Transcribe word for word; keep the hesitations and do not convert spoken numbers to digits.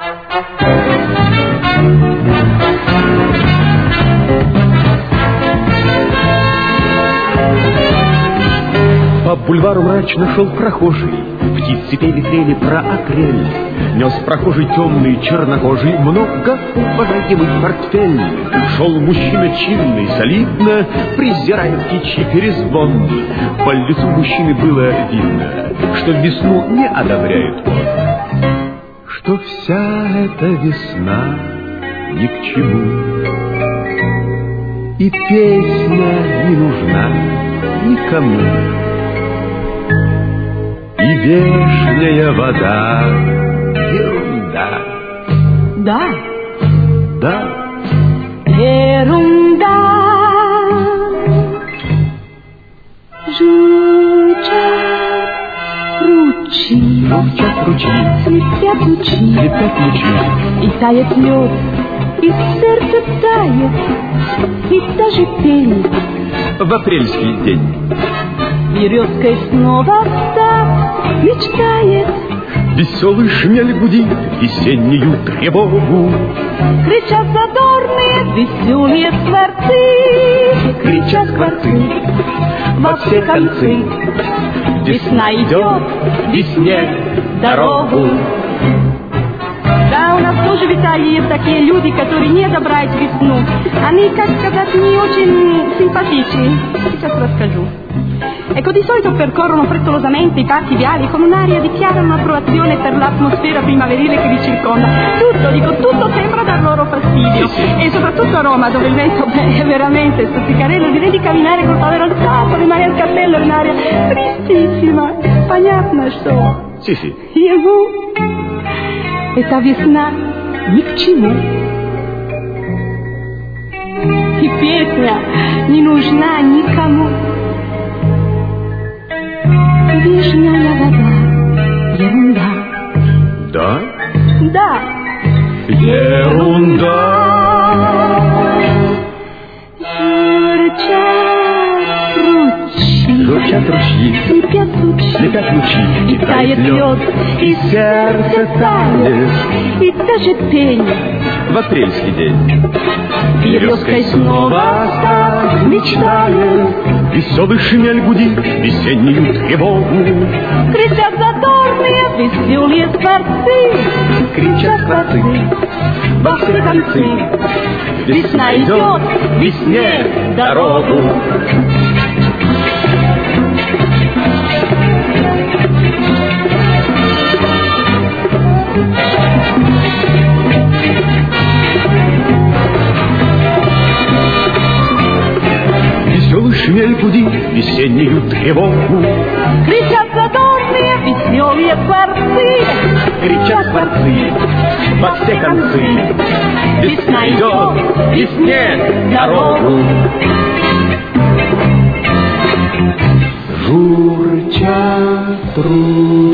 По бульвару мрачно шел прохожий, птицы пели трели про апрель. Нес прохожий темный, чернокожий, много уважаемый портфель. Шел мужчина чинный, солидно, презирая птичий перезвон. По лицу мужчины было видно, что весну не одобряет он, что вся эта весна ни к чему, и песня не нужна никому. И вешняя вода — ерунда. Да. Да. Ерунда. Журчат ручьи. Журчат ручьи. Цветят лучи. Цветят лучи. И тает лед, и сердце тает, и даже пень. В апрельский день Березкой снова встать мечтает. веселый шмель гудит весеннюю тревогу. Кричат задорные веселые скворцы, кричат скворцы во все концы. Весна идет, весне дорогу. Да, у нас тоже в Италии есть такие люди, которые не одобряют весну. Они, как сказать, не очень симпатични. Сейчас расскажу. Ecco, di solito percorrono frettolosamente i parchi viali con un'aria di chiara approvazione per l'atmosfera primaverile che li circonda. Tutto, dico, tutto sembra dar loro fastidio. E soprattutto a Roma, dove il vento beh, è veramente stuzzicarello, direi di camminare col padre alzato, rimane al cappello in un'aria tristissima. Понятно, что? Sì, sì. Ему эта весна ни к чему. И песня не нужна никому. Вишняя вода, ерунда. Да? Да. Ерунда. Журчат ручьи. Журчат ручьи. Слепят лучи. Слепят лучи. И тает лед, и сердце тает, и даже пень. в апрельский день Березкой снова встать мечтает, веселый шмель гудит весеннюю тревогу. кричат задорные веселые скворцы, Кричат скворцы во все концы. Весна идет, весне дорогу. Веселый шмель гудит весеннюю тревогу. кричат задорные веселые скворцы, Кричат скворцы во все концы. Весна идет, весне дорогу. Журчат ручьи.